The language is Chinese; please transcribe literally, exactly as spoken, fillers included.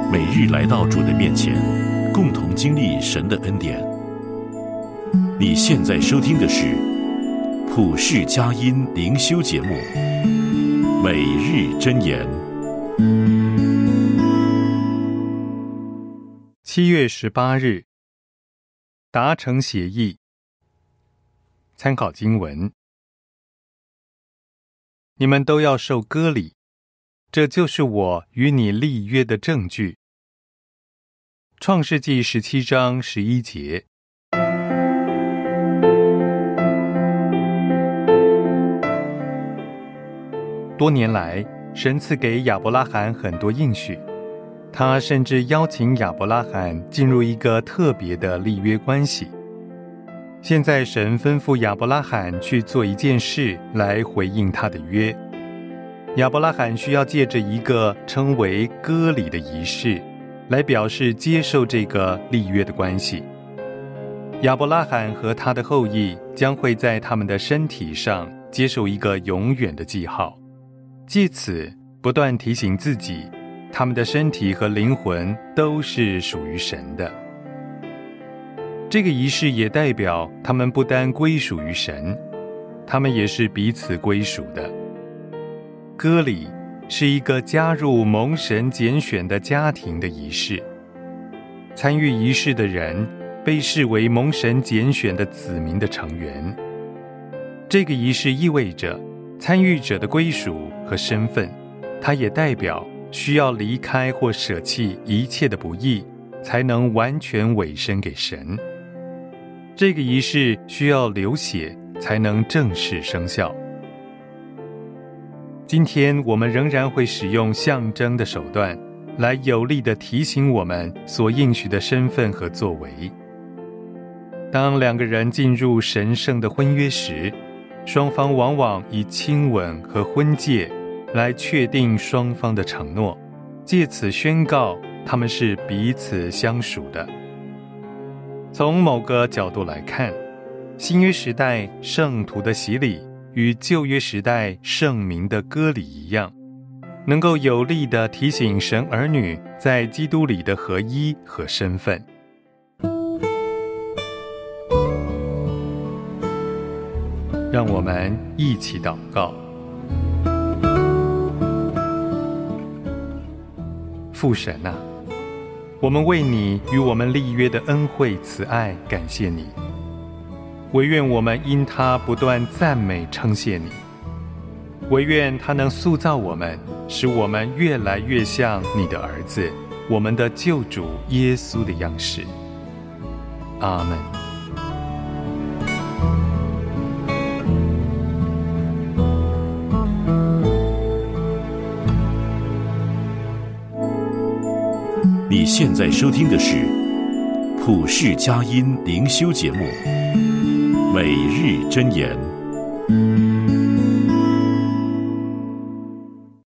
每日来到主的面前，共同经历神的恩典。你现在收听的是普世佳音灵修节目《每日箴言》。 七月十八日，达成协议。参考经文：你们都要受割礼，这就是我与你立约的证据。创世纪十七章十一节。多年来，神赐给亚伯拉罕很多应许，他甚至邀请亚伯拉罕进入一个特别的立约关系。现在神吩咐亚伯拉罕去做一件事来回应他的约。亚伯拉罕需要借着一个称为割礼的仪式来表示接受这个立约的关系。亚伯拉罕和他的后裔将会在他们的身体上接受一个永远的记号，借此不断提醒自己，他们的身体和灵魂都是属于神的。这个仪式也代表他们不单归属于神，他们也是彼此归属的。割礼是一个加入蒙神拣选的家庭的仪式，参与仪式的人被视为蒙神拣选的子民的成员。这个仪式意味着参与者的归属和身份，它也代表需要离开或舍弃一切的不义，才能完全委身给神。这个仪式需要流血才能正式生效。今天我们仍然会使用象征的手段来有力地提醒我们所应许的身份和作为。当两个人进入神圣的婚约时，双方往往以亲吻和婚戒来确定双方的承诺，借此宣告他们是彼此相属的。从某个角度来看，新约时代圣徒的洗礼与旧约时代圣民的割礼一样，能够有力地提醒神儿女在基督里的合一和身份。让我们一起祷告。父神啊，我们为你与我们立约的恩惠慈爱感谢你，惟愿我们因他不断赞美称谢你，惟愿他能塑造我们，使我们越来越像你的儿子，我们的救主耶稣的样式。阿们。 你现在收听的是普世佳音灵修节目《每日箴言》。